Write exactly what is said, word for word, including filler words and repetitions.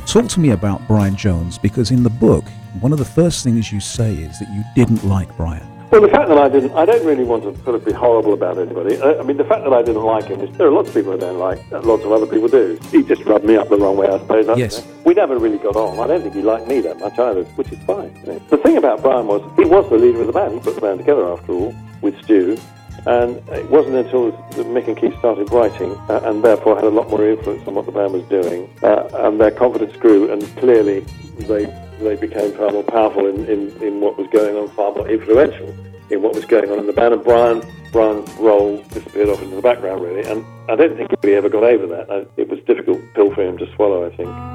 Talk to me about Brian Jones, because in the book, one of the first things you say is that you didn't like Brian. Well, the fact that I didn't, I don't really want to sort of be horrible about anybody. I, I mean, the fact that I didn't like him is, there are lots of people I don't like, lots of other people do. He just rubbed me up the wrong way, I suppose. Yes. We never really got on. I don't think he liked me that much either, which is fine. You know. The thing about Brian was, he was the leader of the band. He put the band together, after all, with Stu. And it wasn't until Mick and Keith started writing, uh, and therefore had a lot more influence on what the band was doing, uh, and their confidence grew, and clearly they they became far more powerful in, in, in what was going on, far more influential in what was going on in the band. And Brian, Brian's role disappeared off into the background, really, and I don't think he ever got over that. It was a difficult pill for him to swallow, I think.